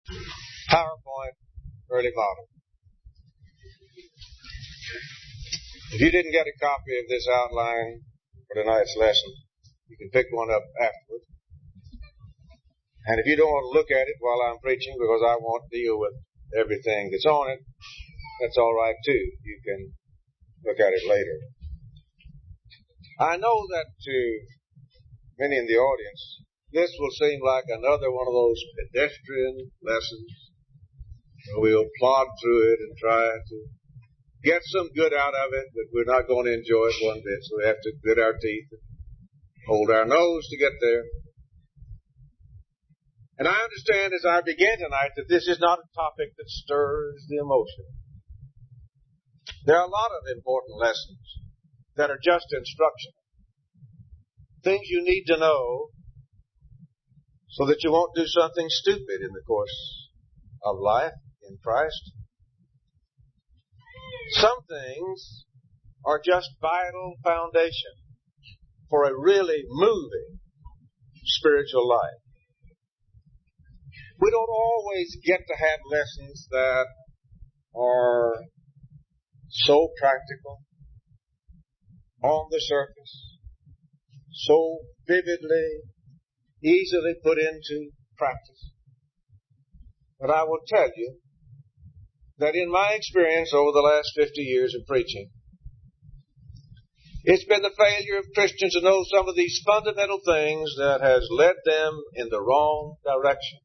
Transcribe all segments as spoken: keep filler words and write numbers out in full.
PowerPoint, early model. If you didn't get a copy of this outline for tonight's lesson, you can pick one up afterward. And if you don't want to look at it while I'm preaching because I won't deal with everything that's on it, that's all right too. You can look at it later. I know that to many in the audience, this will seem like another one of those pedestrian lessons where we'll plod through it and try to get some good out of it, but we're not going to enjoy it one bit, so we have to grit our teeth and hold our nose to get there. And I understand as I begin tonight that this is not a topic that stirs the emotion. There are a lot of important lessons that are just instructional. Things you need to know so that you won't do something stupid in the course of life in Christ. Some things are just vital foundation for a really moving spiritual life. We don't always get to have lessons that are so practical, on the surface, so vividly, easily put into practice. But I will tell you that in my experience over the last fifty years of preaching, it's been the failure of Christians to know some of these fundamental things that has led them in the wrong direction.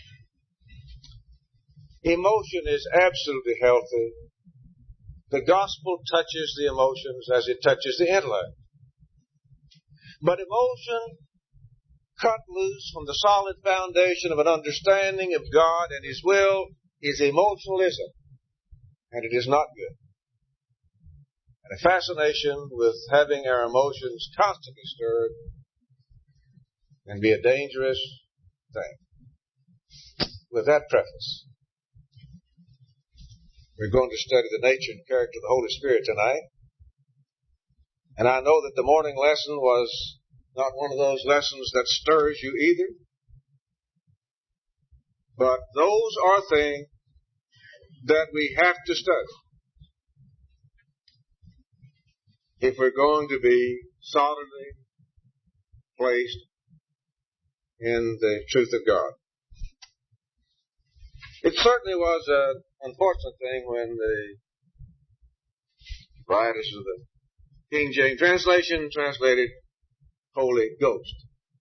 Emotion is absolutely healthy. The gospel touches the emotions as it touches the intellect. But emotion cut loose from the solid foundation of an understanding of God and His will is emotionalism. And it is not good. And a fascination with having our emotions constantly stirred can be a dangerous thing. With that preface, we're going to study the nature and character of the Holy Spirit tonight. And I know that the morning lesson was not one of those lessons that stirs you either. But those are things that we have to study if we're going to be solidly placed in the truth of God. It certainly was an unfortunate thing when the writers of the King James translation translated Holy Ghost.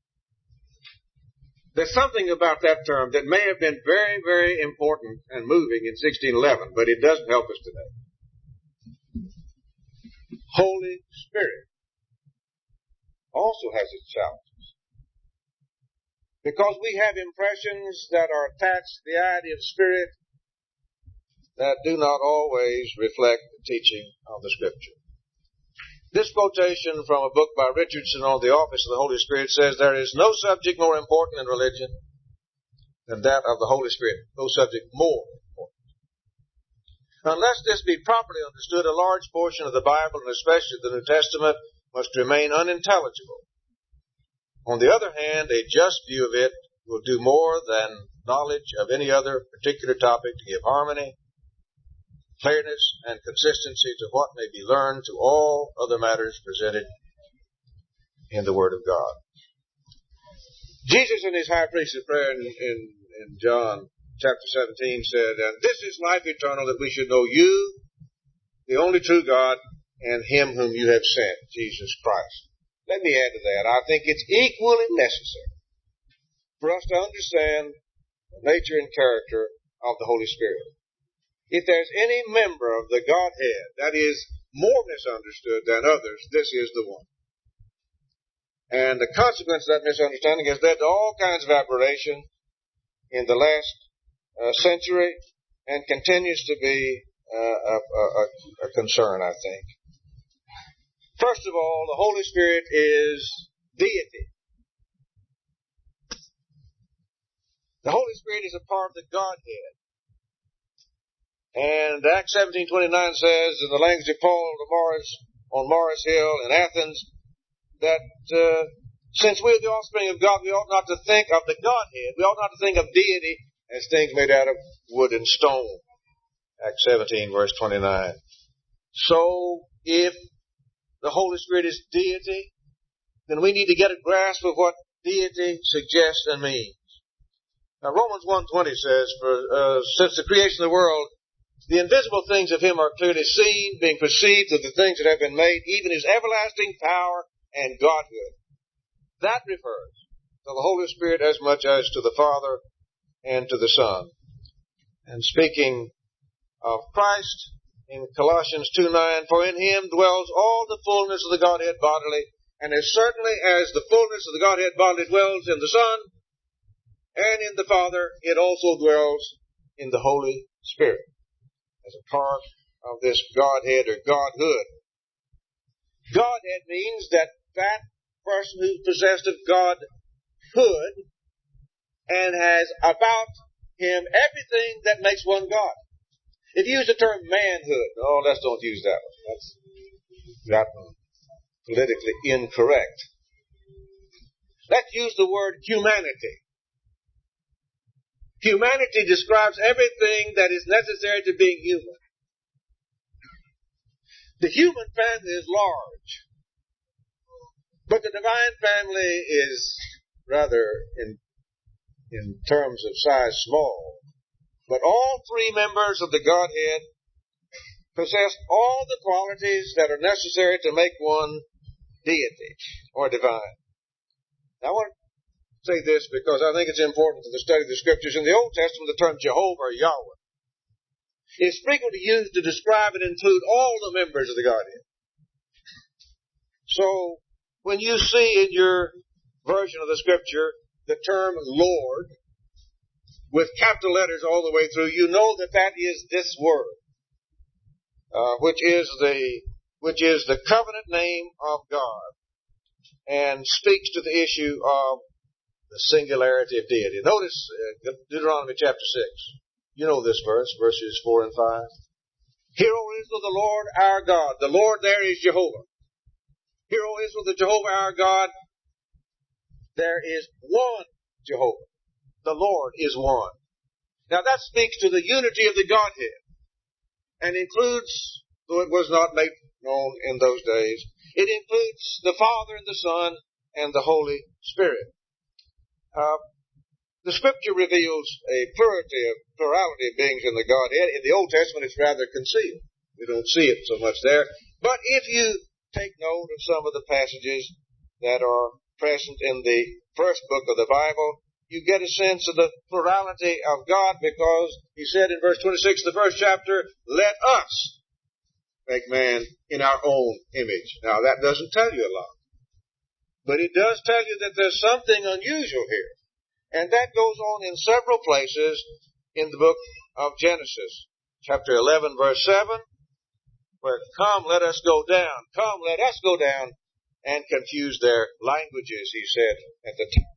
There's something about that term that may have been very, very important and moving in sixteen eleven, but it doesn't help us today. Holy Spirit also has its challenges. Because we have impressions that are attached to the idea of Spirit that do not always reflect the teaching of the Scripture. This quotation from a book by Richardson on the office of the Holy Spirit says, there is no subject more important in religion than that of the Holy Spirit. No subject more important. Unless this be properly understood, a large portion of the Bible, and especially the New Testament, must remain unintelligible. On the other hand, a just view of it will do more than knowledge of any other particular topic to give harmony, clearness, and consistency to what may be learned to all other matters presented in the Word of God. Jesus in His high priestly prayer in, in, in John chapter seventeen said, and this is life eternal, that we should know you, the only true God, and Him whom you have sent, Jesus Christ. Let me add to that. I think it's equally necessary for us to understand the nature and character of the Holy Spirit. If there's any member of the Godhead that is more misunderstood than others, this is the one. And the consequence of that misunderstanding has led to all kinds of aberration in the last uh, century and continues to be uh, a, a, a concern, I think. First of all, the Holy Spirit is deity. The Holy Spirit is a part of the Godhead. And Acts seventeen twenty-nine says, in the language of Paul to Morris, on Morris Hill in Athens, that uh, since we are the offspring of God, we ought not to think of the Godhead. We ought not to think of deity as things made out of wood and stone. Acts seventeen, verse twenty-nine. So, if the Holy Spirit is deity, then we need to get a grasp of what deity suggests and means. Now, Romans one twenty says, For uh, since the creation of the world, the invisible things of Him are clearly seen, being perceived of the things that have been made, even His everlasting power and Godhood. That refers to the Holy Spirit as much as to the Father and to the Son. And speaking of Christ, in Colossians two nine, For in Him dwells all the fullness of the Godhead bodily, and as certainly as the fullness of the Godhead bodily dwells in the Son and in the Father, it also dwells in the Holy Spirit as a part of this Godhead or Godhood. Godhead means that that person who's possessed of Godhood and has about him everything that makes one God. If you use the term manhood, oh, let's don't use that one. That's gotten politically incorrect. Let's use the word humanity. Humanity describes everything that is necessary to being human. The human family is large, but the divine family is rather, in, in terms of size, small. But all three members of the Godhead possess all the qualities that are necessary to make one deity or divine. Now, I want to say this because I think it's important to the study of the Scriptures. In the Old Testament, the term Jehovah or Yahweh is frequently used to describe and include all the members of the Godhead. So, when you see in your version of the Scripture the term Lord with capital letters all the way through, you know that that is this word, uh, which is the which is the covenant name of God, and speaks to the issue of the singularity of deity. Notice uh, Deuteronomy chapter six. You know this verse, verses four and five. Hear, O Israel, the Lord our God. The Lord there is Jehovah. Hear, O Israel, the Jehovah our God. There is one Jehovah. The Lord is one. Now that speaks to the unity of the Godhead, and includes, though it was not made known in those days, it includes the Father and the Son and the Holy Spirit. Uh, the Scripture reveals a plurality of, plurality of beings in the Godhead. In the Old Testament, it's rather concealed. We don't see it so much there. But if you take note of some of the passages that are present in the first book of the Bible, you get a sense of the plurality of God, because He said in verse twenty-six, the first chapter, let us make man in our own image. Now, that doesn't tell you a lot, but it does tell you that there's something unusual here. And that goes on in several places in the book of Genesis. Chapter eleven, verse seven, where, come, let us go down. Come, let us go down and confuse their languages, He said at the time.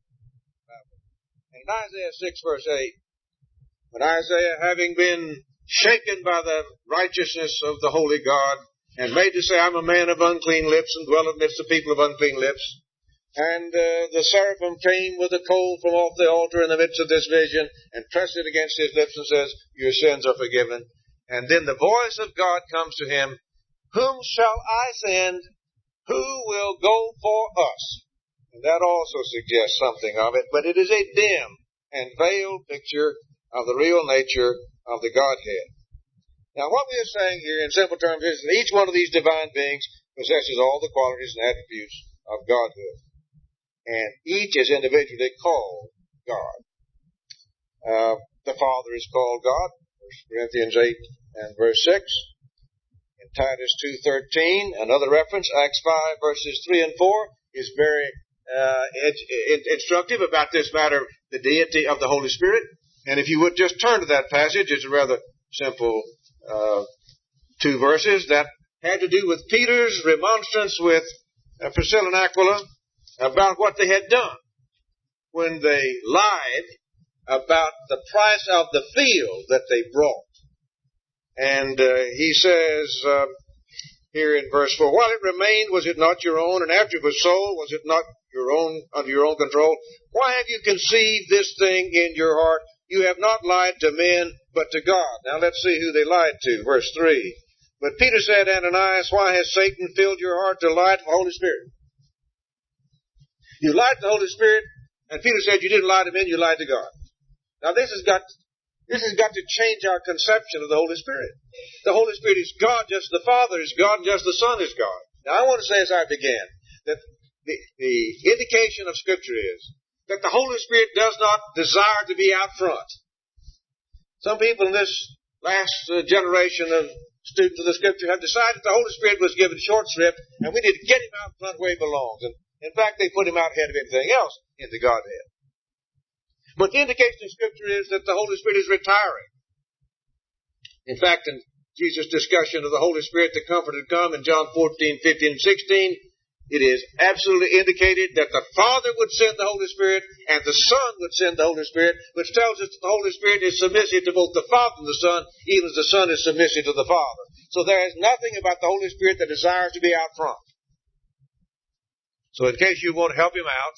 And in Isaiah six, verse eight, when Isaiah, having been shaken by the righteousness of the holy God, and made to say, I'm a man of unclean lips, and dwell amidst the people of unclean lips, and uh, the seraphim came with a coal from off the altar in the midst of this vision, and pressed it against his lips, and says, your sins are forgiven. And then the voice of God comes to him, whom shall I send? Who will go for us? And that also suggests something of it, but it is a dim and veiled picture of the real nature of the Godhead. Now, what we are saying here in simple terms is that each one of these divine beings possesses all the qualities and attributes of Godhood, and each is individually called God. Uh, the Father is called God, First Corinthians eight and verse six. In Titus two thirteen, another reference, Acts five, verses three and four, is very uh, instructive about this matter, the deity of the Holy Spirit. And if you would just turn to that passage, it's a rather simple uh, two verses that had to do with Peter's remonstrance with uh, Priscilla and Aquila about what they had done when they lied about the price of the field that they brought. And uh, he says uh, here in verse four, while it remained, was it not your own? And after it was sold, was it not your own, under your own control? Why have you conceived this thing in your heart? you have not lied to men, but to God. Now let's see who they lied to. Verse three. But Peter said, Ananias, why has Satan filled your heart to lie to the Holy Spirit? You lied to the Holy Spirit, and Peter said you didn't lie to men, you lied to God. Now this has got this has got to change our conception of the Holy Spirit. The Holy Spirit is God, just the Father is God, and just the Son is God. Now I want to say as I began, that the, the indication of Scripture is that the Holy Spirit does not desire to be out front. Some people in this last uh, generation of students of the Scripture have decided the Holy Spirit was given short shrift, and we need to get him out front where he belongs. And in fact, they put him out ahead of anything else in the Godhead. But the indication of Scripture is that the Holy Spirit is retiring. In fact, in Jesus' discussion of the Holy Spirit, the Comforter to come in John fourteen, fifteen, and sixteen, it is absolutely indicated that the Father would send the Holy Spirit and the Son would send the Holy Spirit, which tells us that the Holy Spirit is submissive to both the Father and the Son, even as the Son is submissive to the Father. So there is nothing about the Holy Spirit that desires to be out front. So in case you want to help him out,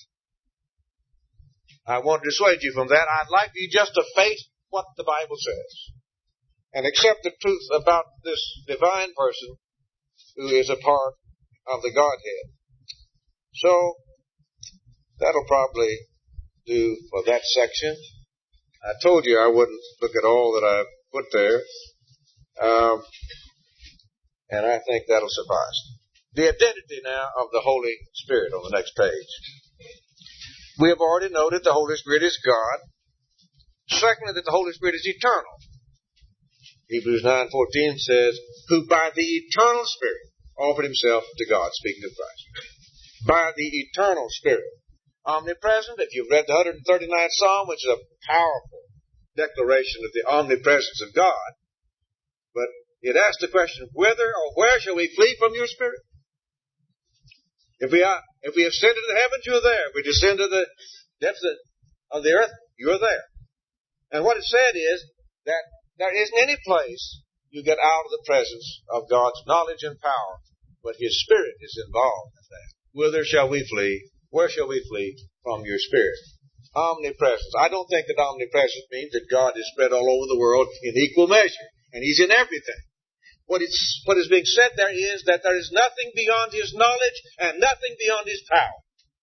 I want to dissuade you from that. I'd like you just to face what the Bible says and accept the truth about this divine person who is a part of the Godhead. So that'll probably do for that section. I told you I wouldn't look at all that I put there, um, and I think that'll suffice. The identity now of the Holy Spirit on the next page. We have already noted the Holy Spirit is God. Secondly, that the Holy Spirit is eternal. Hebrews nine fourteen says, who by the eternal Spirit offered himself to God, speaking of Christ. By the eternal Spirit. Omnipresent, if you've read the one hundred thirty-ninth Psalm, which is a powerful declaration of the omnipresence of God, but it asks the question, whither or where shall we flee from your Spirit? If we are, if we ascend into the heavens, you're there. If we descend to the depths of the earth, you're there. And what it said is that there isn't any place you get out of the presence of God's knowledge and power, but His Spirit is involved in that. Whither shall we flee? Where shall we flee from your Spirit? Omnipresence. I don't think that omnipresence means that God is spread all over the world in equal measure, and He's in everything. What, it's, what is being said there is that there is nothing beyond His knowledge and nothing beyond His power.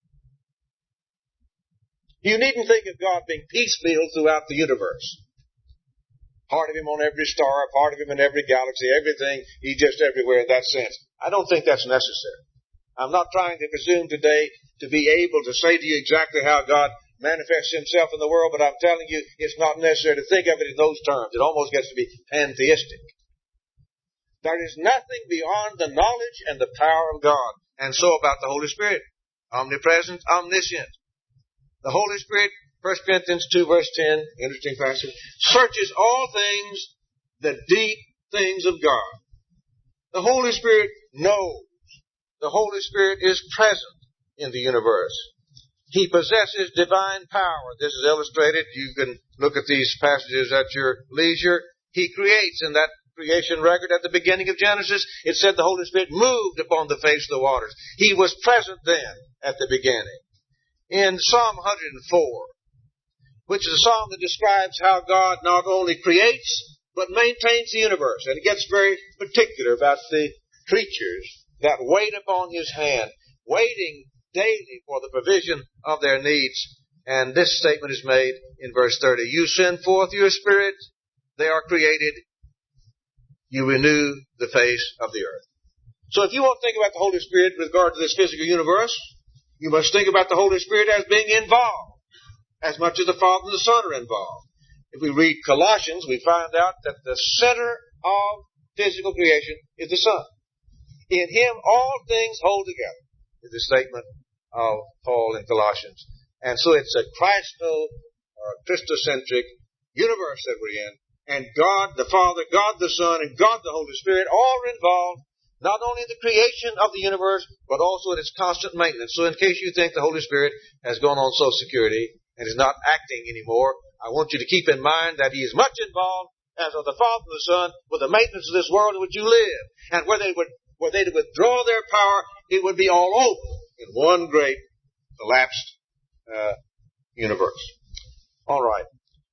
You needn't think of God being piecemeal throughout the universe. Part of Him on every star, part of Him in every galaxy, everything. He's just everywhere in that sense. I don't think that's necessary. I'm not trying to presume today to be able to say to you exactly how God manifests Himself in the world, but I'm telling you it's not necessary to think of it in those terms. It almost gets to be pantheistic. There is nothing beyond the knowledge and the power of God. And so about the Holy Spirit. Omnipresent, omniscient. The Holy Spirit, First Corinthians two verse ten, interesting passage, searches all things, the deep things of God. The Holy Spirit knows. The Holy Spirit is present in the universe. He possesses divine power. This is illustrated. You can look at these passages at your leisure. He creates in that creation record at the beginning of Genesis. It said the Holy Spirit moved upon the face of the waters. He was present then at the beginning. In Psalm one hundred four, which is a psalm that describes how God not only creates, but maintains the universe. And it gets very particular about the creatures that wait upon His hand, waiting daily for the provision of their needs. And this statement is made in verse thirty. You send forth your Spirit, they are created, you renew the face of the earth. So if you want to think about the Holy Spirit with regard to this physical universe, you must think about the Holy Spirit as being involved, as much as the Father and the Son are involved. If we read Colossians, we find out that the center of physical creation is the Son. In Him all things hold together, is the statement of Paul in Colossians. And so it's a Christo or Christocentric universe that we're in. And God the Father, God the Son, and God the Holy Spirit all are involved, not only in the creation of the universe, but also in its constant maintenance. So in case you think the Holy Spirit has gone on Social Security and is not acting anymore, I want you to keep in mind that He is much involved, as are the Father and the Son, with the maintenance of this world in which you live. And where they would, where they would withdraw their power, it would be all over in one great collapsed uh, universe. All right.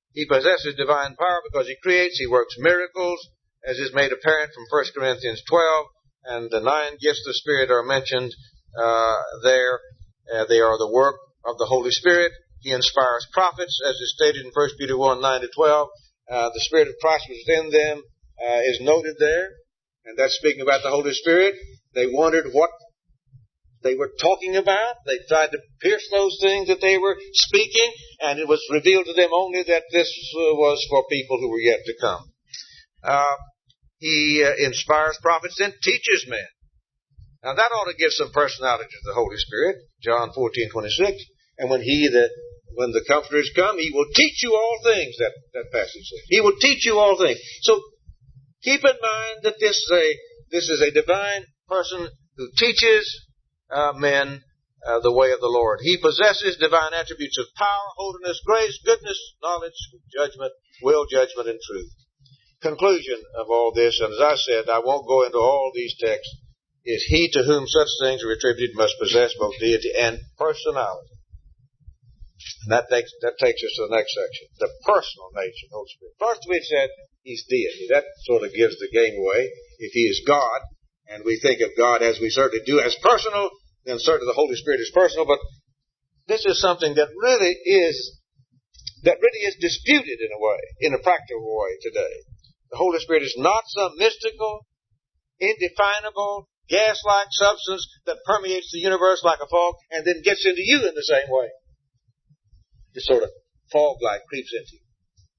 He possesses divine power because he creates, he works miracles, as is made apparent from First Corinthians twelve, and the nine gifts of the Spirit are mentioned uh, there. Uh, they are the work of the Holy Spirit. He inspires prophets, as is stated in First Peter one, nine to twelve. Uh, the Spirit of Christ was within them, uh, is noted there, and that's speaking about the Holy Spirit. They wondered what they were talking about. They tried to pierce those things that they were speaking, and it was revealed to them only that this uh, was for people who were yet to come. Uh, he uh, inspires prophets and teaches men. Now that ought to give some personality to the Holy Spirit. John fourteen twenty-six. And when he, the, when the Comforter is come, he will teach you all things, that, that passage says. He will teach you all things. So keep in mind that this is a, this is a divine person who teaches uh, men uh, the way of the Lord. He possesses divine attributes of power, holiness, grace, goodness, knowledge, judgment, will, judgment, and truth. Conclusion of all this, and as I said, I won't go into all these texts, is he to whom such things are attributed must possess both deity and personality. And that takes, that takes us to the next section, the personal nature of the Holy Spirit. First we said he's deity. That sort of gives the game away. If he is God, and we think of God as we certainly do as personal, then certainly the Holy Spirit is personal, but this is something that really is, that really is disputed in a way, in a practical way today. The Holy Spirit is not some mystical, indefinable, gas-like substance that permeates the universe like a fog and then gets into you in the same way. This sort of fog-like creeps into you.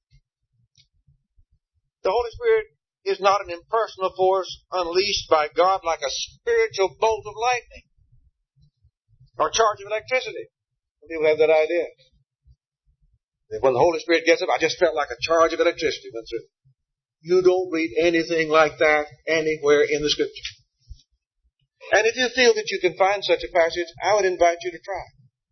The Holy Spirit is not an impersonal force unleashed by God like a spiritual bolt of lightning or charge of electricity. People have that idea. When the Holy Spirit gets up, I just felt like a charge of electricity went through. You don't read anything like that anywhere in the Scripture. And if you feel that you can find such a passage, I would invite you to try.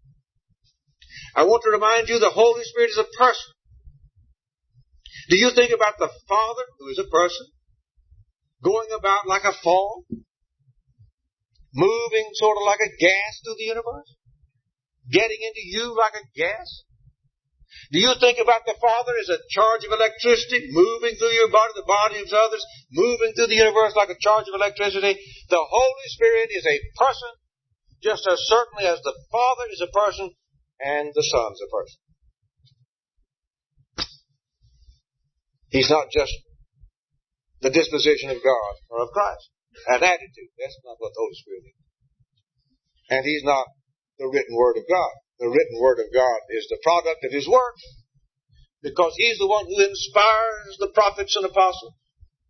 I want to remind you the Holy Spirit is a person. Do you think about the Father, who is a person, going about like a fog, moving sort of like a gas through the universe, getting into you like a gas? Do you think about the Father as a charge of electricity moving through your body, the body of others, moving through the universe like a charge of electricity? The Holy Spirit is a person, just as certainly as the Father is a person and the Son is a person. He's not just the disposition of God or of Christ, an attitude. That's not what the Holy Spirit is. And He's not the written Word of God. The written Word of God is the product of His work, because He's the one who inspires the prophets and apostles.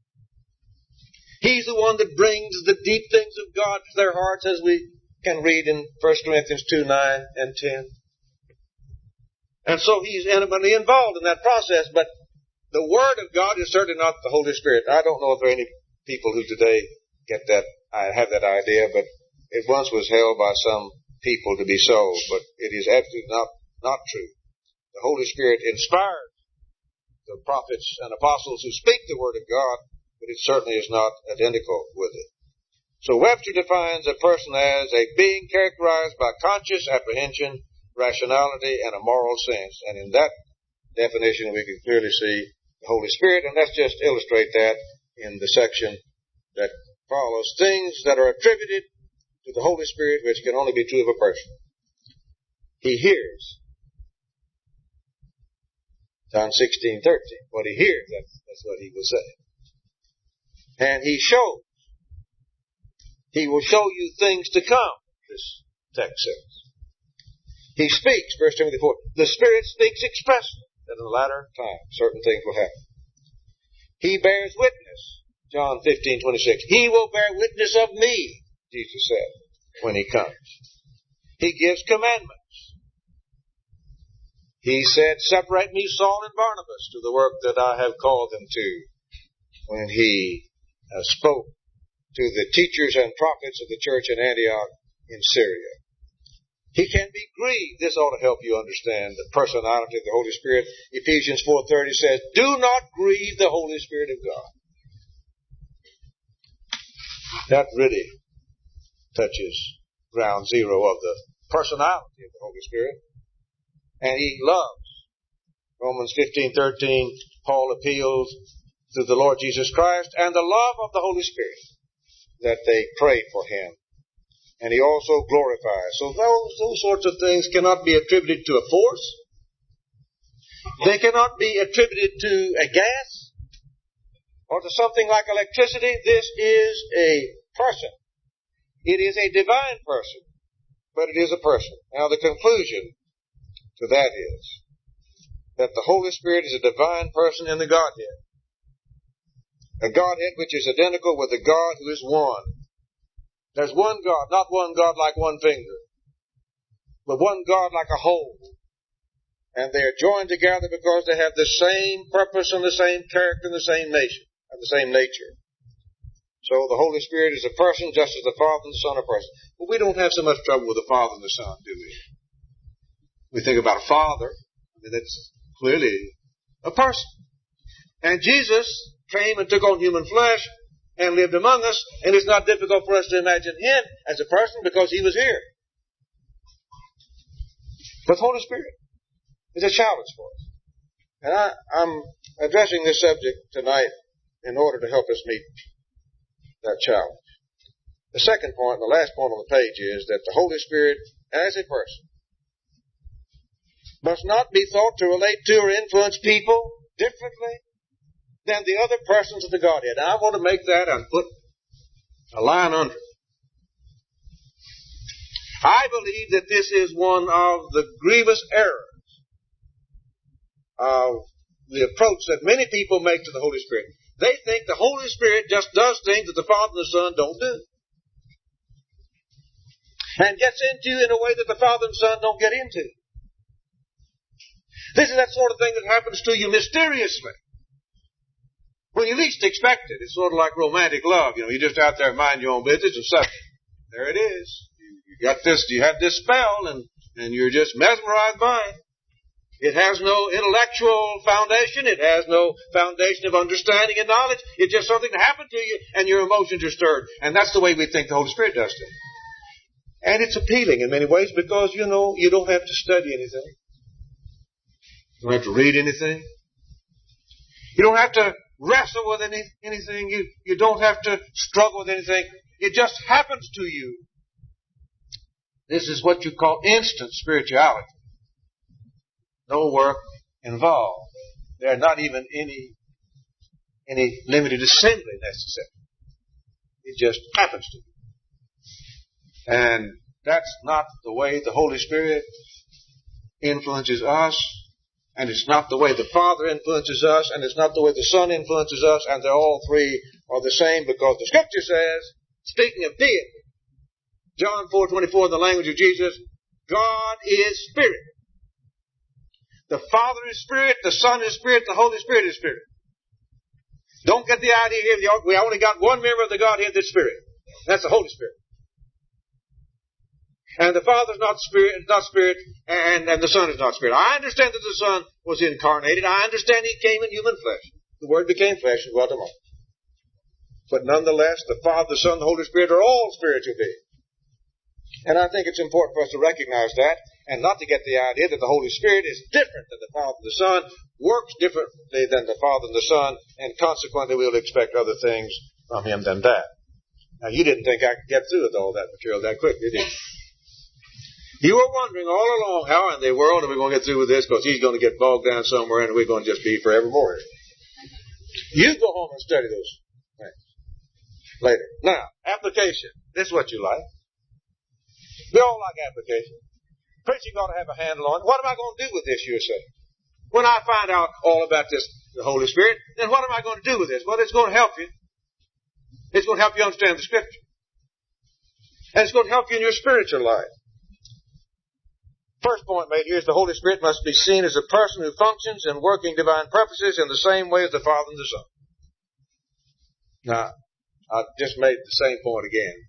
He's the one that brings the deep things of God to their hearts, as we can read in First Corinthians two, nine and ten. And so He's intimately involved in that process, but the Word of God is certainly not the Holy Spirit. I don't know if there are any people who today get that, I have that idea, but it once was held by some people to be so, but it is absolutely not, not true. The Holy Spirit inspires the prophets and apostles who speak the Word of God, but it certainly is not identical with it. So Webster defines a person as a being characterized by conscious apprehension, rationality, and a moral sense. And in that definition we can clearly see the Holy Spirit, and let's just illustrate that in the section that follows. Things that are attributed to the Holy Spirit which can only be true of a person. He hears. John sixteen thirteen. What he hears, that's, that's what he will say. And he shows. He will show you things to come, this text says. He speaks, First Timothy four. The Spirit speaks expressly that in the latter time certain things will happen. He bears witness, John fifteen twenty-six. He will bear witness of me, Jesus said, when He comes. He gives commandments. He said, separate me, Saul and Barnabas, to the work that I have called them to, when He uh, spoke to the teachers and prophets of the church in Antioch in Syria. He can be grieved. This ought to help you understand the personality of the Holy Spirit. Ephesians four thirty says, do not grieve the Holy Spirit of God. That really touches ground zero of the personality of the Holy Spirit. And He loves Romans fifteen thirteen, Paul appeals to the Lord Jesus Christ and the love of the Holy Spirit that they prayed for him. And he also glorifies. So those, those sorts of things cannot be attributed to a force. They cannot be attributed to a gas or to something like electricity. This is a person. It is a divine person, but it is a person. Now the conclusion to that is that the Holy Spirit is a divine person in the Godhead. A Godhead which is identical with the God who is one. There's one God, not one God like one finger, but one God like a whole. And they are joined together because they have the same purpose and the same character and the same nation, and the same nature. So the Holy Spirit is a person just as the Father and the Son are persons. But we don't have so much trouble with the Father and the Son, do we? We think about a father. I mean, that's clearly a person. And Jesus came and took on human flesh and lived among us, and it's not difficult for us to imagine him as a person because he was here. But the Holy Spirit is a challenge for us. And I, I'm addressing this subject tonight in order to help us meet that challenge. The second point, the last point on the page, is that the Holy Spirit, as a person, must not be thought to relate to or influence people differently than the other persons of the Godhead. Now, I want to make that and put a line under it. I believe that this is one of the grievous errors of the approach that many people make to the Holy Spirit. They think the Holy Spirit just does things that the Father and the Son don't do. And gets into in a way that the Father and Son don't get into. This is that sort of thing that happens to you mysteriously. When you least expect it. It's sort of like romantic love. You know, you're just out there minding your own business and suddenly, there it is. You got this, you had this spell and, and you're just mesmerized by it. It has no intellectual foundation. It has no foundation of understanding and knowledge. It's just something that happened to you and your emotions are stirred. And that's the way we think the Holy Spirit does it. And it's appealing in many ways because, you know, you don't have to study anything. You don't have to read anything. You don't have to wrestle with any, anything. You, you don't have to struggle with anything. It just happens to you. This is what you call instant spirituality. No work involved. There are not even any, any limited assembly necessary. It just happens to you. And that's not the way the Holy Spirit influences us. And it's not the way the Father influences us, and it's not the way the Son influences us, and they're all three are the same because the Scripture says, speaking of deity, John four twenty-four in the language of Jesus, God is Spirit. The Father is Spirit, the Son is Spirit, the Holy Spirit is Spirit. Don't get the idea here, we only got one member of the Godhead that's Spirit. That's the Holy Spirit. And the Father's not Spirit, not Spirit, and, and the Son is not Spirit. I understand that the Son was incarnated. I understand He came in human flesh. The Word became flesh and dwelt among us. But nonetheless, the Father, the Son, the Holy Spirit are all spiritual beings. And I think it's important for us to recognize that and not to get the idea that the Holy Spirit is different than the Father and the Son, works differently than the Father and the Son, and consequently we'll expect other things from Him than that. Now, you didn't think I could get through with all that material that quick, did you? You were wondering all along how in the world are we going to get through with this because he's going to get bogged down somewhere and we're going to just be forevermore. You go home and study those things later. Now, application. This is what you like. We all like application. Preaching ought to have a handle on it. What am I going to do with this, you say? When I find out all about this, the Holy Spirit, then what am I going to do with this? Well, it's going to help you. It's going to help you understand the Scripture. And it's going to help you in your spiritual life. First point made here is the Holy Spirit must be seen as a person who functions in working divine purposes in the same way as the Father and the Son. Now, I just made the same point again.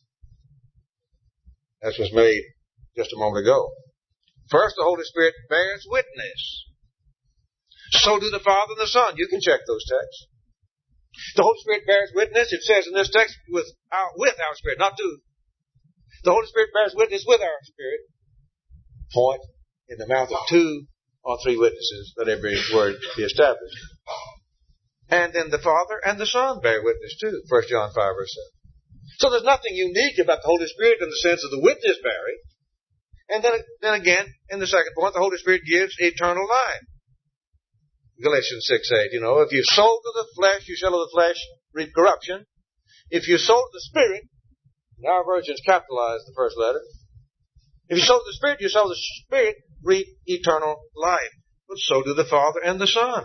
That was made just a moment ago. First, the Holy Spirit bears witness. So do the Father and the Son. You can check those texts. The Holy Spirit bears witness, it says in this text, with our, with our spirit, not to. The Holy Spirit bears witness with our spirit. Point in the mouth of two are three witnesses, let every word be established. And then the Father and the Son bear witness too. First John five, verse seven. So there's nothing unique about the Holy Spirit in the sense of the witness bearing. And then, then again, in the second point, the Holy Spirit gives eternal life. Galatians six eight, you know, if you sow to the flesh, you shall of the flesh reap corruption. If you sow to the Spirit, and our versions capitalize the first letter. If you sow to the Spirit, you shall of the Spirit reap eternal life. But so do the Father and the Son.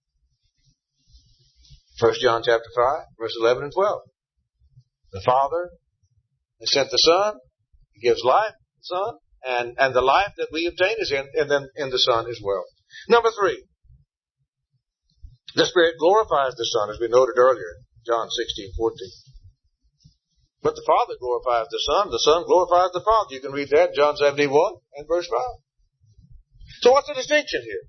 First John chapter five, verse eleven and twelve. The Father has sent the Son. He gives life, the Son, and, and the life that we obtain is in, and then in the Son as well. Number three. The Spirit glorifies the Son, as we noted earlier, John sixteen fourteen. But the Father glorifies the Son. The Son glorifies the Father. You can read that, John seventeen-one and verse five. So what's the distinction here?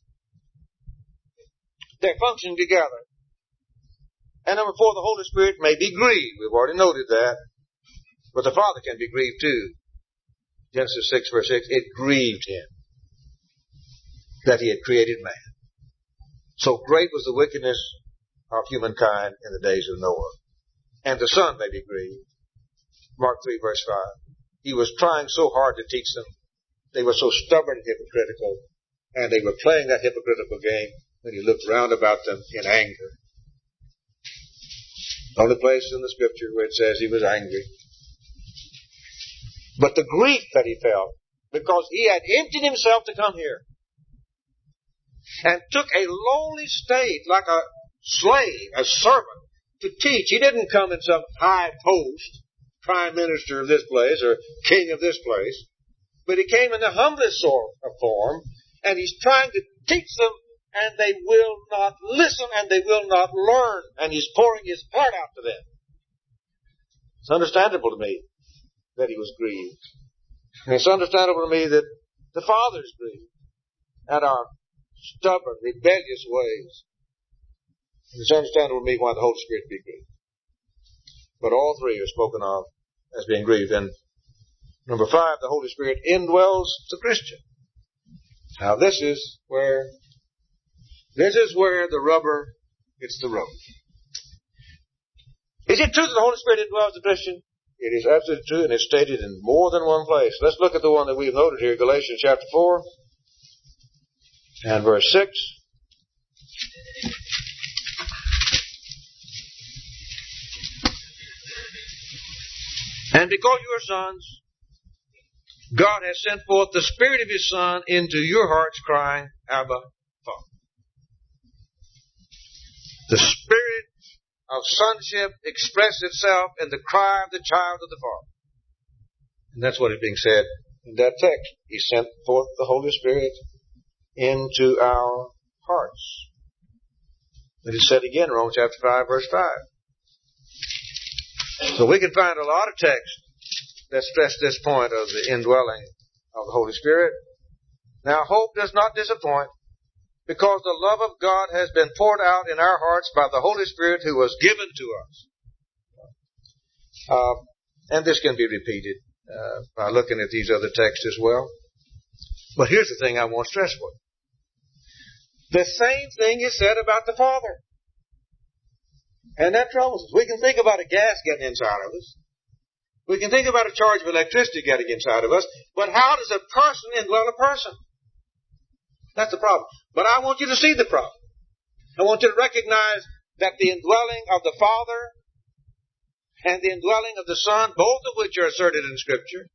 They're functioning together. And number four, the Holy Spirit may be grieved. We've already noted that. But the Father can be grieved too. Genesis six, verse six, it grieved him that he had created man. So great was the wickedness of humankind in the days of Noah. And the Son may be grieved. Mark three, verse five. He was trying so hard to teach them. They were so stubborn and hypocritical. And they were playing that hypocritical game when he looked round about them in anger. The only place in the Scripture where it says he was angry. But the grief that he felt, because he had emptied himself to come here, and took a lowly state like a slave, a servant, to teach. He didn't come in some high post, prime minister of this place or king of this place, but he came in the humblest sort of form, and he's trying to teach them, and they will not listen, and they will not learn, and he's pouring his heart out to them. It's understandable to me that he was grieved. And it's understandable to me that the Father's grieved at our stubborn, rebellious ways. And it's understandable to me why the Holy Spirit be grieved. But all three are spoken of as being grieved. And number five, the Holy Spirit indwells the Christian. Now this is where this is where the rubber hits the road. Is it true that the Holy Spirit indwells the Christian? It is absolutely true, and it's stated in more than one place. Let's look at the one that we've noted here, Galatians chapter four and verse six. And because you are sons, God has sent forth the Spirit of His Son into your hearts, crying, Abba, Father. The Spirit of sonship expressed itself in the cry of the child of the Father. And that's what is being said in that text. He sent forth the Holy Spirit into our hearts. It is said again in Romans chapter five, verse five. So we can find a lot of texts that stress this point of the indwelling of the Holy Spirit. Now, hope does not disappoint, because the love of God has been poured out in our hearts by the Holy Spirit who was given to us. Uh, and this can be repeated uh, by looking at these other texts as well. But here's the thing I want to stress for you. The same thing is said about the Father. And that troubles us. We can think about a gas getting inside of us. We can think about a charge of electricity getting inside of us. But how does a person indwell a person? That's the problem. But I want you to see the problem. I want you to recognize that the indwelling of the Father and the indwelling of the Son, both of which are asserted in Scripture,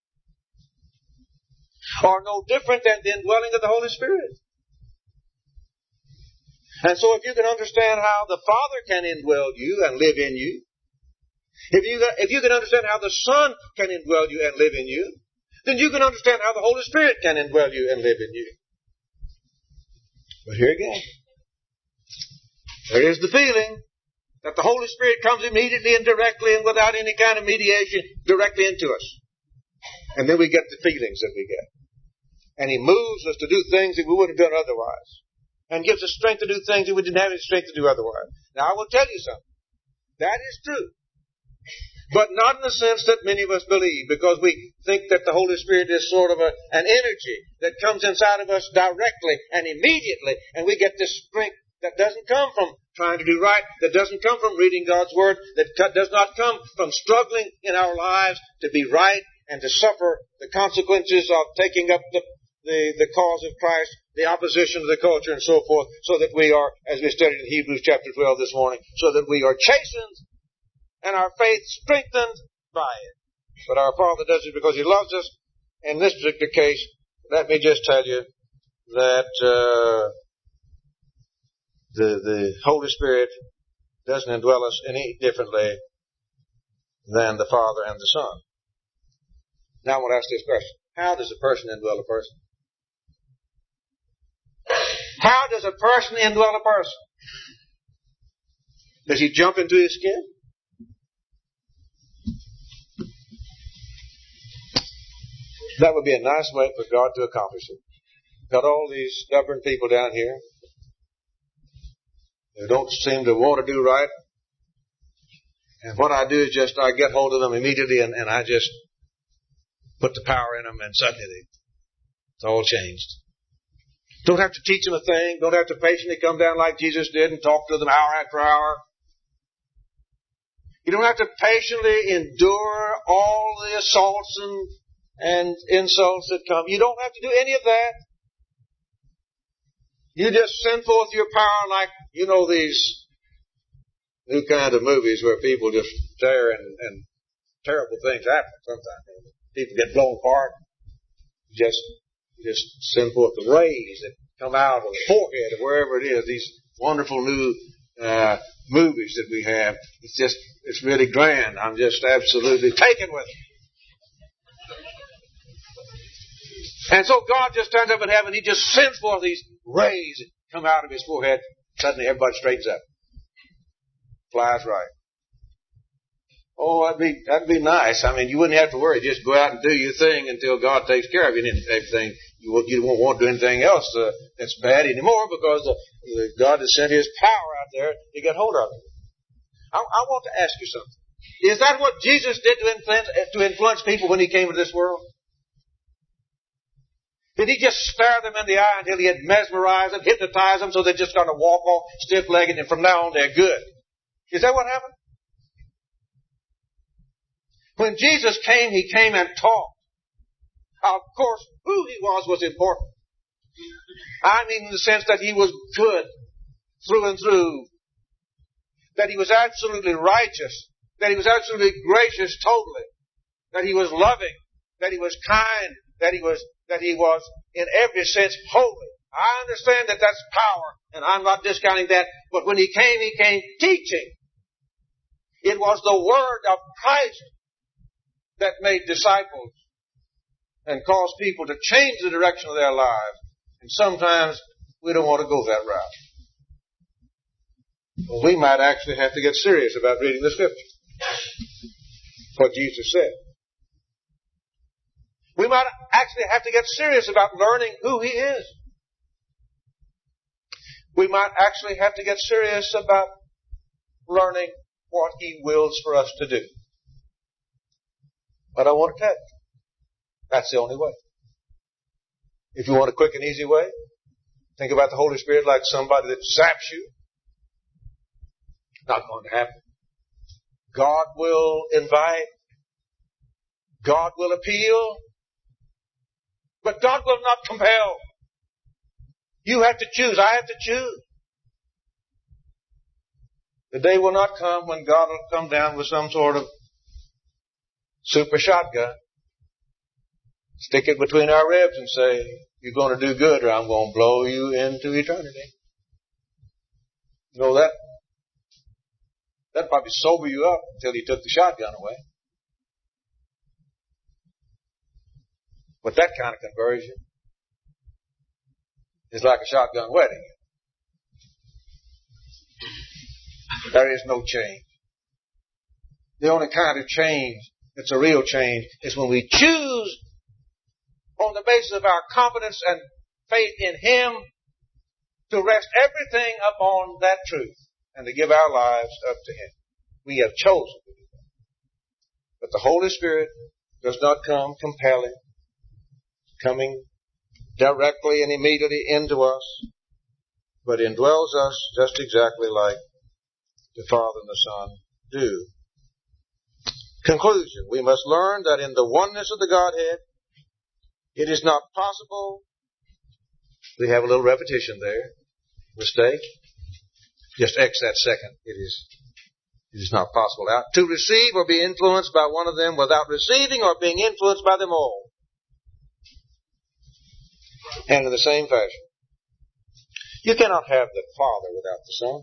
are no different than the indwelling of the Holy Spirit. And so if you can understand how the Father can indwell you and live in you, if you, if you can understand how the Son can indwell you and live in you, then you can understand how the Holy Spirit can indwell you and live in you. But here again, there is the feeling that the Holy Spirit comes immediately and directly and without any kind of mediation directly into us. And then we get the feelings that we get. And He moves us to do things that we wouldn't have done otherwise. And gives us strength to do things that we didn't have any strength to do otherwise. Now I will tell you something. That is true. But not in the sense that many of us believe, because we think that the Holy Spirit is sort of a, an energy that comes inside of us directly and immediately, and we get this strength that doesn't come from trying to do right, that doesn't come from reading God's Word, that does not come from struggling in our lives to be right and to suffer the consequences of taking up the, the, the cause of Christ, the opposition to the culture and so forth, so that we are, as we studied in Hebrews chapter twelve this morning, so that we are chastened and our faith strengthened by it. But our Father does it because He loves us. In this particular case, let me just tell you that uh, the the Holy Spirit doesn't indwell us any differently than the Father and the Son. Now I want to ask this question. How does a person indwell a person? How does a person indwell a person? Does he jump into his skin? That would be a nice way for God to accomplish it. Got all these stubborn people down here who don't seem to want to do right. And what I do is just, I get hold of them immediately and, and I just put the power in them and suddenly they, it's all changed. Don't have to teach them a thing. Don't have to patiently come down like Jesus did and talk to them hour after hour. You don't have to patiently endure all the assaults and and insults that come. You don't have to do any of that. You just send forth your power like, you know, these new kind of movies where people just tear and, and terrible things happen sometimes. People get blown apart. Just, just send forth the rays that come out of the forehead or wherever it is. These wonderful new uh, movies that we have. It's just, it's really grand. I'm just absolutely taken with it. And so God just turns up in heaven. He just sends forth these rays that come out of His forehead. Suddenly everybody straightens up. Flies right. Oh, that'd be, that'd be nice. I mean, you wouldn't have to worry. Just go out and do your thing until God takes care of you and everything. You won't, you won't want to do anything else uh, that's bad anymore because the, the God has sent His power out there to get hold of it. I, I want to ask you something. Is that what Jesus did to influence, to influence people when He came into this world? Did He just stare them in the eye until He had mesmerized them, hypnotized them so they're just going to walk off stiff-legged and from now on they're good? Is that what happened? When Jesus came, He came and taught. Of course, who He was was important. I mean in the sense that He was good through and through. That He was absolutely righteous. That He was absolutely gracious totally. That He was loving. That He was kind. That He was that He was, in every sense, holy. I understand that that's power, and I'm not discounting that, but when He came, He came teaching. It was the Word of Christ that made disciples and caused people to change the direction of their lives. And sometimes we don't want to go that route. Well, we might actually have to get serious about reading the Scripture. What Jesus said. We might actually have to get serious about learning who He is. We might actually have to get serious about learning what He wills for us to do. But I want to tell you, that's the only way. If you want a quick and easy way, think about the Holy Spirit like somebody that zaps you. Not going to happen. God will invite. God will appeal. But God will not compel. You have to choose. I have to choose. The day will not come when God will come down with some sort of super shotgun, stick it between our ribs and say, you're going to do good or I'm going to blow you into eternity. You know that? That'd probably sober you up until He took the shotgun away. But that kind of conversion is like a shotgun wedding. There is no change. The only kind of change that's a real change is when we choose on the basis of our confidence and faith in Him to rest everything upon that truth and to give our lives up to Him. We have chosen to do that. But the Holy Spirit does not come compelling, coming directly and immediately into us, but indwells us just exactly like the Father and the Son do. Conclusion. We must learn that in the oneness of the Godhead, it is not possible. We have a little repetition there. Mistake. Just X that second. It is, it is not possible out to receive or be influenced by one of them without receiving or being influenced by them all. And in the same fashion, you cannot have the Father without the Son.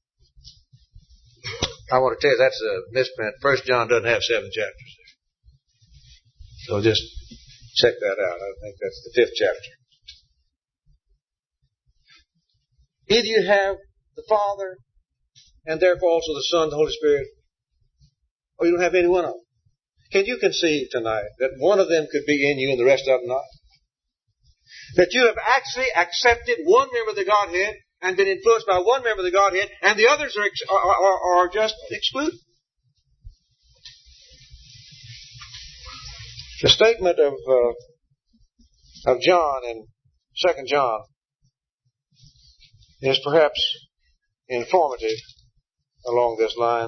I want to tell you that's a misprint. First John doesn't have seven chapters there. So just check that out. I think that's the fifth chapter. Either you have the Father and therefore also the Son, the Holy Spirit, or you don't have any one of them. Can you conceive tonight that one of them could be in you and the rest of them not? That you have actually accepted one member of the Godhead and been influenced by one member of the Godhead, and the others are, ex- are, are, are just excluded. The statement of uh, of John in Second John is perhaps informative along this line.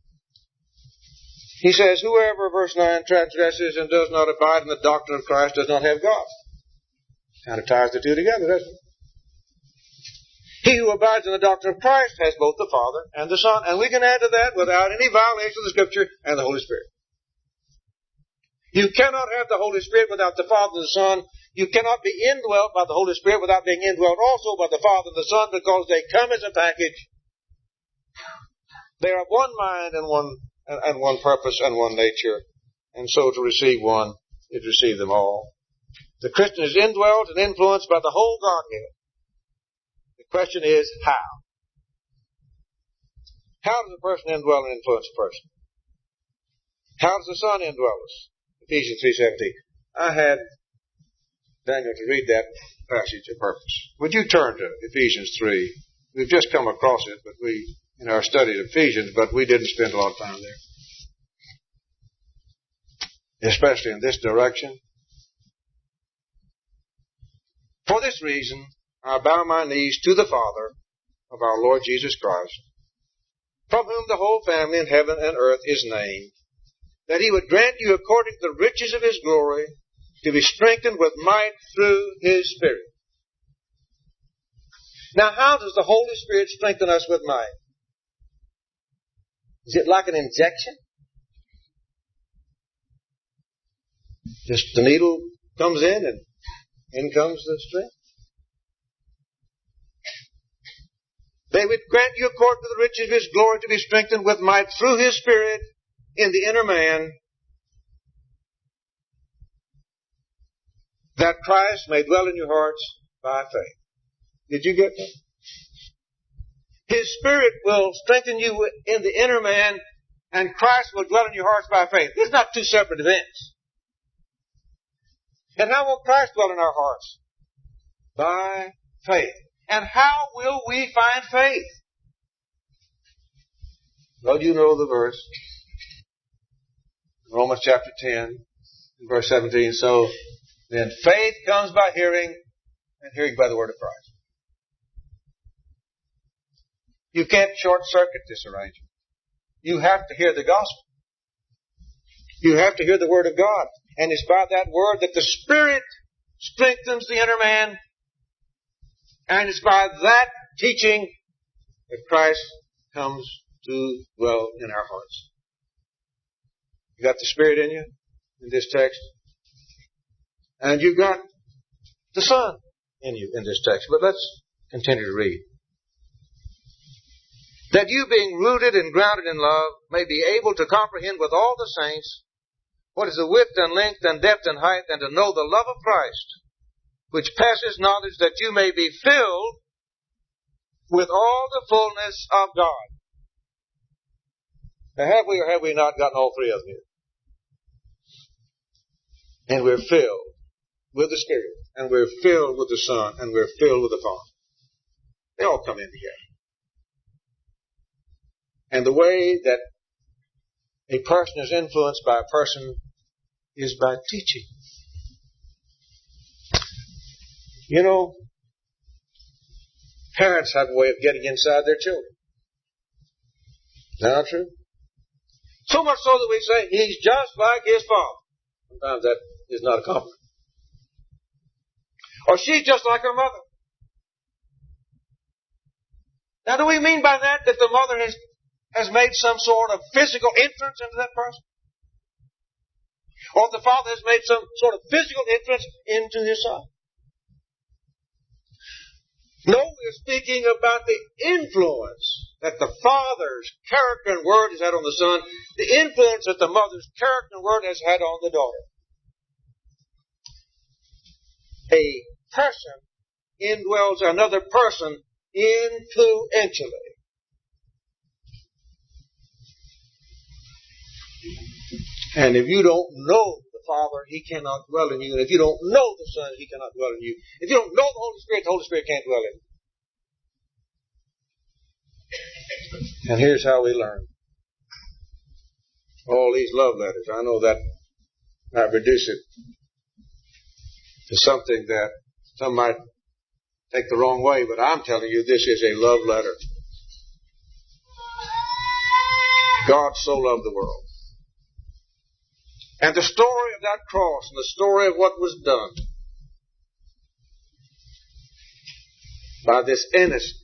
He says, whoever, verse nine, transgresses and does not abide in the doctrine of Christ does not have God. Kind of ties the two together, doesn't it? He who abides in the doctrine of Christ has both the Father and the Son. And we can add to that without any violation of the Scripture and the Holy Spirit. You cannot have the Holy Spirit without the Father and the Son. You cannot be indwelt by the Holy Spirit without being indwelt also by the Father and the Son, because they come as a package. They are one mind and one and one purpose and one nature. And so to receive one is to receive them all. The Christian is indwelt and influenced by the whole Godhead. The question is, how? How does a person indwell and influence a person? How does the Son indwell us? Ephesians three seventeen. I had Daniel to read that passage of purpose. Would you turn to Ephesians three? We've just come across it, but we, in our study of Ephesians, but we didn't spend a lot of time there. Especially in this direction. For this reason, I bow my knees to the Father of our Lord Jesus Christ, from whom the whole family in heaven and earth is named, that he would grant you according to the riches of his glory to be strengthened with might through his Spirit. Now, how does the Holy Spirit strengthen us with might? Is it like an injection? Just the needle comes in and in comes the strength. They would grant you according to the riches of his glory to be strengthened with might through his Spirit in the inner man, that Christ may dwell in your hearts by faith. Did you get that? His Spirit will strengthen you in the inner man, and Christ will dwell in your hearts by faith. These are not two separate events. And how will Christ dwell in our hearts? By faith. And how will we find faith? Well, you know the verse. Romans chapter ten, verse seventeen. So then faith comes by hearing, and hearing by the word of Christ. You can't short-circuit this arrangement. You have to hear the gospel. You have to hear the word of God. And it's by that word that the Spirit strengthens the inner man. And it's by that teaching that Christ comes to dwell in our hearts. You got the Spirit in you in this text. And you've got the Son in you in this text. But let's continue to read. That you, being rooted and grounded in love, may be able to comprehend with all the saints what is the width and length and depth and height, and to know the love of Christ, which passes knowledge, that you may be filled with all the fullness of God. Now, have we or have we not gotten all three of them here? And we're filled with the Spirit, and we're filled with the Son, and we're filled with the Father. They all come in together. And the way that a person is influenced by a person is by teaching. You know, parents have a way of getting inside their children. Is that not true? So much so that we say, he's just like his father. Sometimes that is not a compliment. Or she's just like her mother. Now, do we mean by that that the mother has, has made some sort of physical entrance into that person? Or the father has made some sort of physical entrance into his son? No, we're speaking about the influence that the father's character and word has had on the son, the influence that the mother's character and word has had on the daughter. A person indwells another person influentially. And if you don't know the Father, He cannot dwell in you. And if you don't know the Son, He cannot dwell in you. If you don't know the Holy Spirit, the Holy Spirit can't dwell in you. And here's how we learn. All these love letters. I know that I reduce it to something that some might take the wrong way, but I'm telling you, this is a love letter. God so loved the world. And the story of that cross and the story of what was done by this innocent,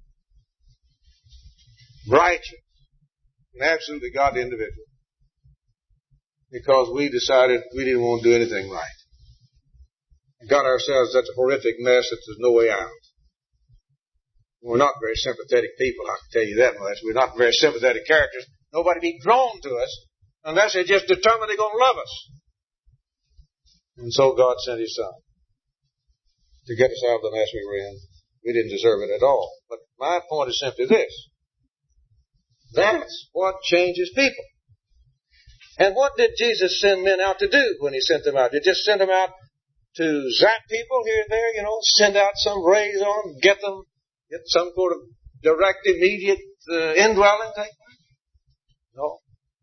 righteous, and absolutely godly individual, because we decided we didn't want to do anything right. And got ourselves such a horrific mess that there's no way out. We're not very sympathetic people, I can tell you that much. We're not very sympathetic characters. Nobody be drawn to us unless they're just determined they're going to love us. And so God sent His Son to get us out of the mess we were in. We didn't deserve it at all. But my point is simply this. That's what changes people. And what did Jesus send men out to do when He sent them out? Did He just send them out to zap people here and there, you know, send out some rays on them, get them, get some sort of direct, immediate uh, indwelling thing? No.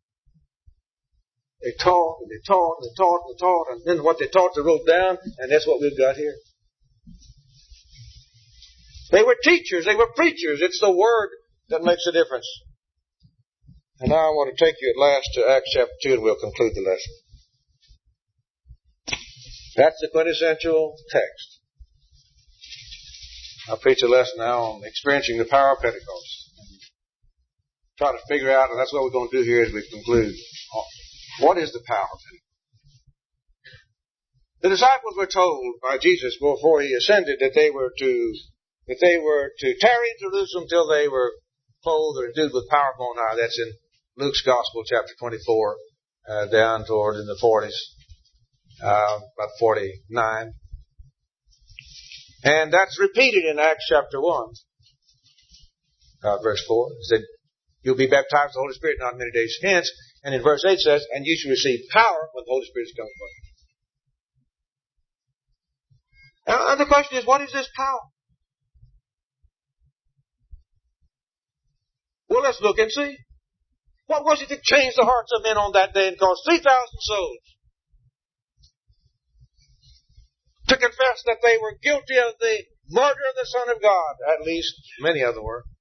They taught, and they taught, and they taught, and they taught, and then what they taught they wrote down, and that's what we've got here. They were teachers, they were preachers. It's the Word that makes a difference. And now I want to take you at last to Acts chapter two, and we'll conclude the lesson. That's the quintessential text. I'll preach a lesson now on experiencing the power of Pentecost. Try to figure out, and that's what we're going to do here as we conclude. What is the power of Pentecost? The disciples were told by Jesus before He ascended that they were to that they were to tarry in Jerusalem till they were clothed or endued with power from on high. That's in Luke's Gospel, chapter twenty-four, uh, down toward in the forties. Uh, about forty-nine. And that's repeated in Acts chapter one, uh, verse four. It said, you'll be baptized with the Holy Spirit not many days hence. And in verse eight says, and you shall receive power when the Holy Spirit has come upon you. Now, the question is, what is this power? Well, let's look and see. What was it that changed the hearts of men on that day and caused three thousand souls to confess that they were guilty of the murder of the Son of God? At least many of them were.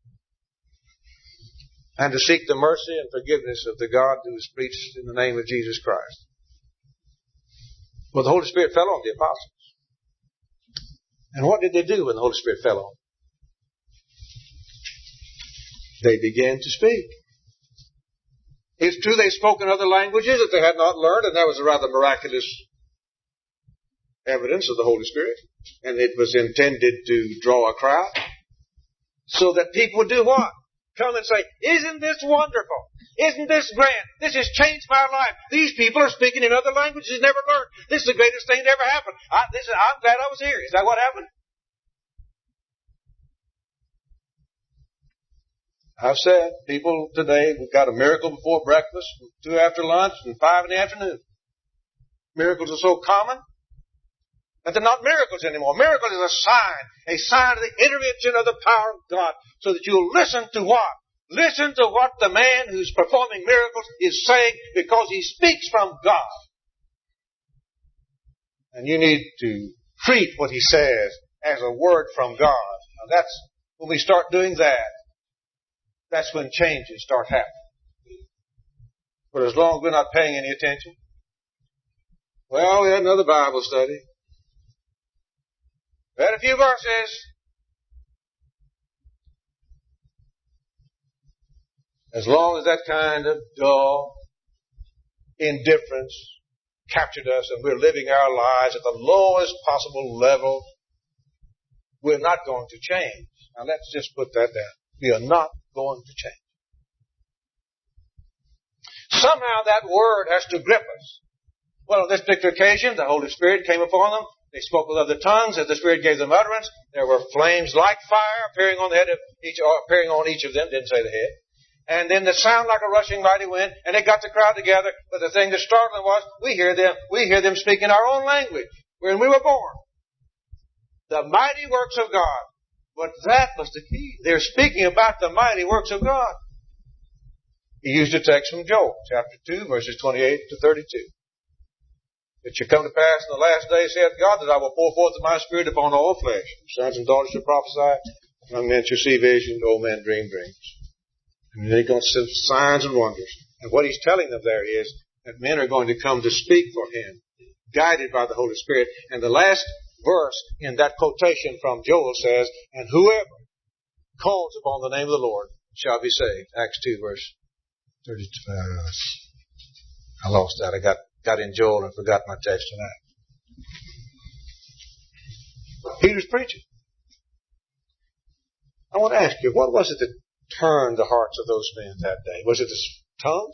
And to seek the mercy and forgiveness of the God who was preached in the name of Jesus Christ. Well, the Holy Spirit fell on the apostles. And what did they do when the Holy Spirit fell on them? They began to speak. It's true they spoke in other languages that they had not learned, and that was a rather miraculous evidence of the Holy Spirit. And it was intended to draw a crowd so that people would do what? Come and say, isn't this wonderful? Isn't this grand? This has changed my life. These people are speaking in other languages never learned. This is the greatest thing that ever happened. I, this is, I'm glad I was here. Is that what happened? I've said, people today, we've got a miracle before breakfast, two after lunch, and five in the afternoon. Miracles are so common that they're not miracles anymore. Miracle is a sign, a sign of the intervention of the power of God, so that you'll listen to what? Listen to what the man who's performing miracles is saying, because he speaks from God. And you need to treat what he says as a word from God. Now that's when we start doing that, that's when changes start happening. But as long as we're not paying any attention, well, we had another Bible study. We had a few verses. As long as that kind of dull indifference captured us and we're living our lives at the lowest possible level, we're not going to change. Now let's just put that down. We are not going to change. Somehow that word has to grip us. Well, on this particular occasion, the Holy Spirit came upon them. They spoke with other tongues as the Spirit gave them utterance. There were flames like fire appearing on the head of each, appearing on each of them. Didn't say the head. And then the sound like a rushing mighty wind, and they got the crowd together. But the thing that startled them was, we hear them, we hear them speak in our own language when we were born. The mighty works of God. But that was the key. They're speaking about the mighty works of God. He used a text from Joel, chapter two, verses twenty-eight to thirty-two. It shall come to pass in the last days, saith God, that I will pour forth of my Spirit upon all flesh. Sons and daughters shall prophesy, young men shall see visions, old men dream dreams. And they're going to see signs and wonders. And what he's telling them there is that men are going to come to speak for him, guided by the Holy Spirit. And the last verse in that quotation from Joel says, and whoever calls upon the name of the Lord shall be saved. Acts two, verse thirty-two. I lost that. I got, got in Joel and forgot my text tonight. Peter's preaching. I want to ask you, what was it that turned the hearts of those men that day? Was it the tongues?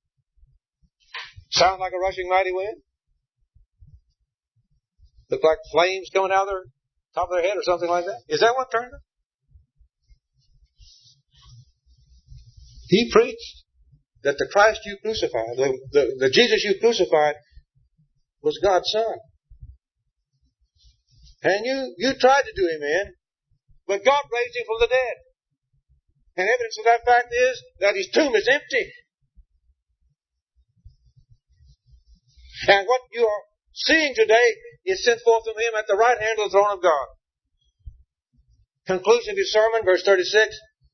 Sound like a rushing mighty wind? Look like flames coming out of their top of their head or something like that? Is that what turned them? He preached that the Christ you crucified, the, the, the Jesus you crucified, was God's Son. And you, you tried to do him in, but God raised him from the dead. And evidence of that fact is that his tomb is empty. And what you are seeing today is sent forth from him at the right hand of the throne of God. Conclusion of his sermon, verse thirty-six.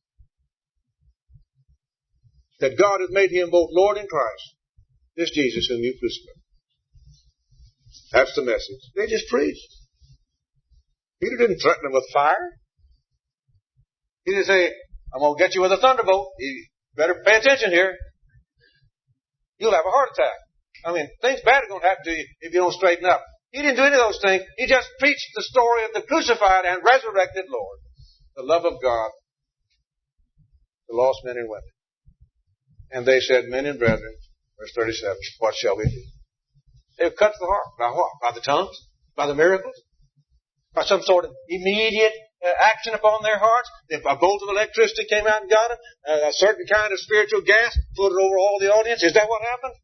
That God has made him both Lord and Christ. This Jesus whom you crucified. That's the message. They just preached. Peter didn't threaten them with fire. He didn't say, I'm going to get you with a thunderbolt. You better pay attention here. You'll have a heart attack. I mean, things bad are going to happen to you if you don't straighten up. He didn't do any of those things. He just preached the story of the crucified and resurrected Lord. The love of God. The lost men and women. And they said, men and brethren, verse thirty-seven, what shall we do? They were cut to the heart. By what? By the tongues? By the miracles? By some sort of immediate uh, action upon their hearts? If a bolt of electricity came out and got them, uh, a certain kind of spiritual gas floated over all the audience. Is that what happened?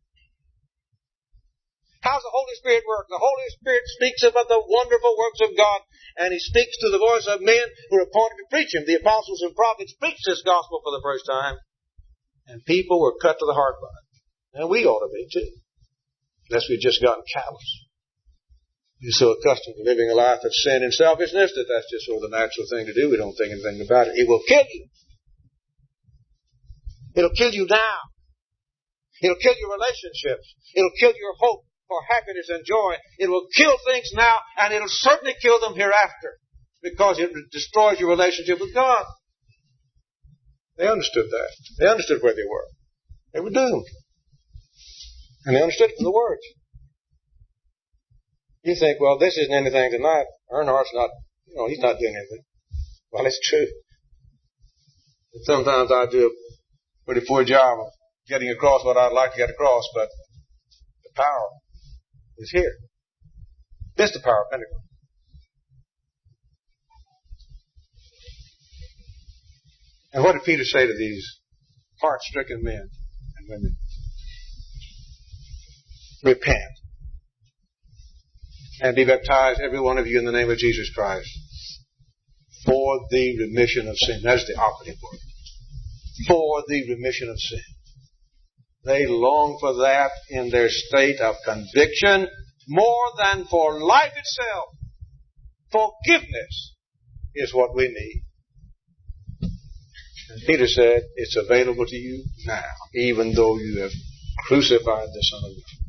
How's the Holy Spirit work? The Holy Spirit speaks about the wonderful works of God, and He speaks to the voice of men who are appointed to preach Him. The apostles and prophets preached this gospel for the first time, and people were cut to the heart by it. And we ought to be too, unless we've just gotten callous. We're so accustomed to living a life of sin and selfishness that that's just sort of the natural thing to do. We don't think anything about it. It will kill you. It'll kill you now. It'll kill your relationships. It'll kill your hope for happiness and joy. It will kill things now, and it'll certainly kill them hereafter, because it destroys your relationship with God. They understood that. They understood where they were. They were doomed. And they understood it from the words. You think, well, this isn't anything tonight. Earnhardt's not, you know, he's not doing anything. Well, it's true. And sometimes I do a pretty poor job of getting across what I'd like to get across, but the power is here. This is the power of Pentecost. And what did Peter say to these heart-stricken men and women? Repent. And be baptized, every one of you, in the name of Jesus Christ, for the remission of sin. That's the operative word. for the remission of sin. They long for that in their state of conviction more than for life itself. Forgiveness is what we need. And Peter said, it's available to you now, even though you have crucified the Son of God.